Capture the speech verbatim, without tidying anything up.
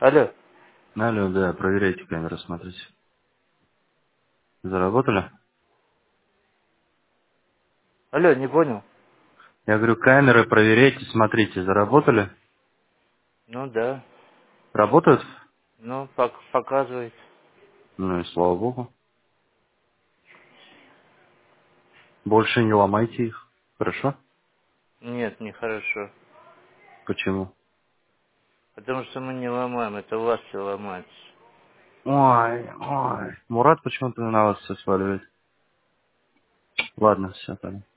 Алло. Алло, да, проверяйте камеры, смотрите. Заработали? Алло, не понял? Я говорю, камеры проверяйте, смотрите, заработали? Ну да. Работают? Ну, пок показывает. Ну и слава богу. Больше не ломайте их. Хорошо? Нет, нехорошо. Почему? Потому что мы не ломаем, это у вас все ломается. Ой, ой. Мурат почему-то на вас все сваливает. Ладно, все, понятно.